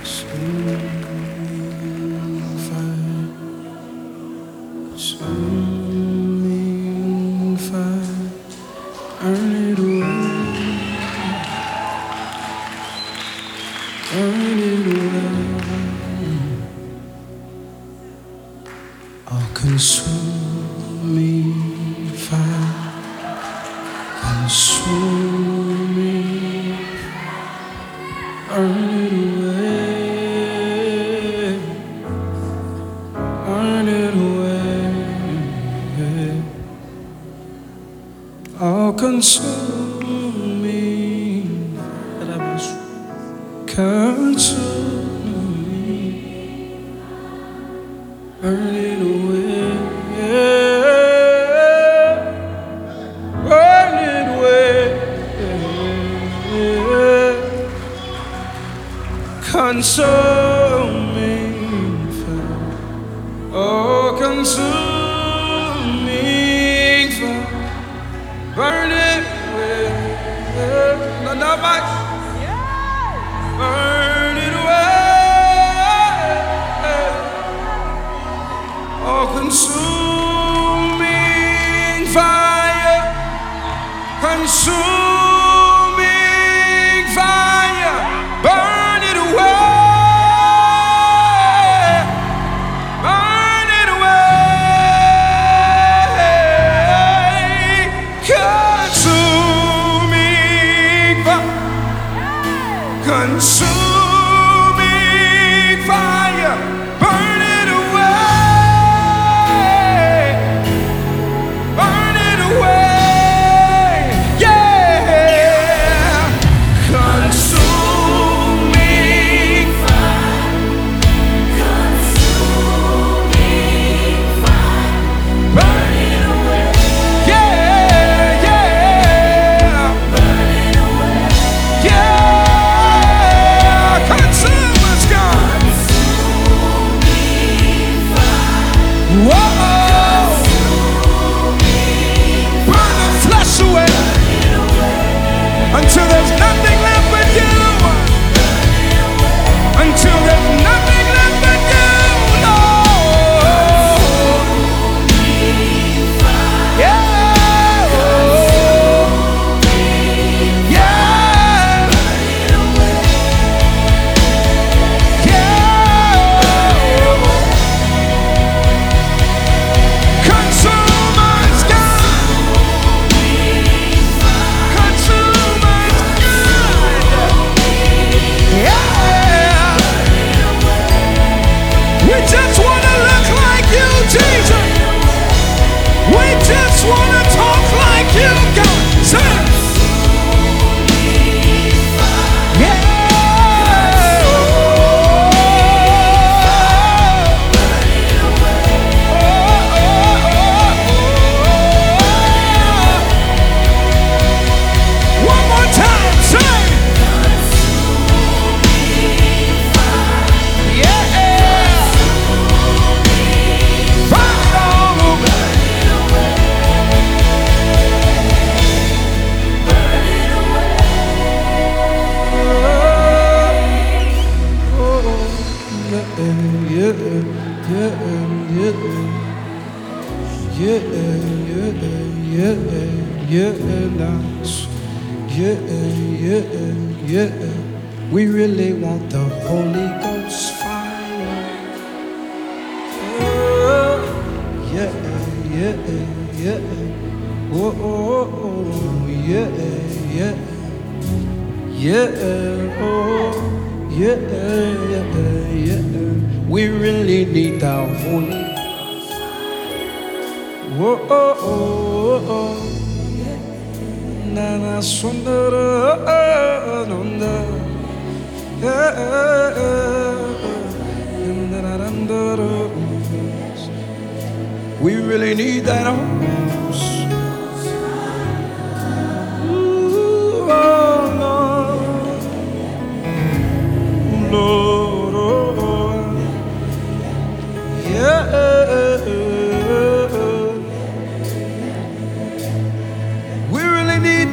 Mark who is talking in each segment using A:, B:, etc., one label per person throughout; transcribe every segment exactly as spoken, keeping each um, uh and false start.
A: Consuming fire, consuming fire, burn it away, burn it away. All consuming fire, consuming, burn it away, burn it away. All consuming, consuming, burn it away, burn it away. Consuming fire, oh, consuming fire, burn it away, no, no, but burn it away, oh, consuming fire, consuming fire, burn it away. Consuming fire, burn it away, burn it away, yeah. Consuming fire, consuming fire, burn it away, yeah, yeah, burn it away, yeah. Whoa! Burn the flesh away until there's nothing left but you. Until there's nothing left but you. No. Yeah. Yeah, yeah, yeah, yeah, yeah, yeah, yeah. We really want the Holy Ghost fire. Oh, yeah, yeah, yeah. Oh, oh, oh, yeah, yeah, yeah. Oh, yeah, yeah, yeah. We really need the Holy. Oh, oh, oh, oh. Nana Sundara, Nanda, we really need that house. Ooh, oh, Lord, Lord, oh, yeah.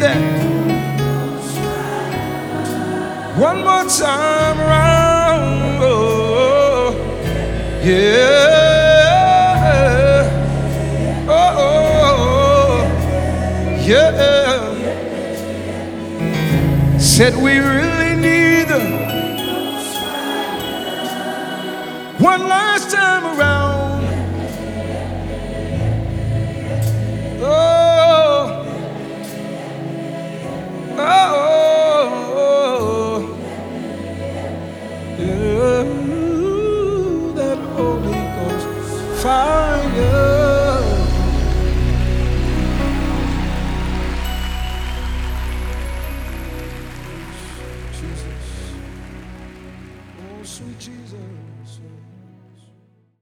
A: One more time around. Yeah. Oh, oh, yeah. Said we really need them one last time around.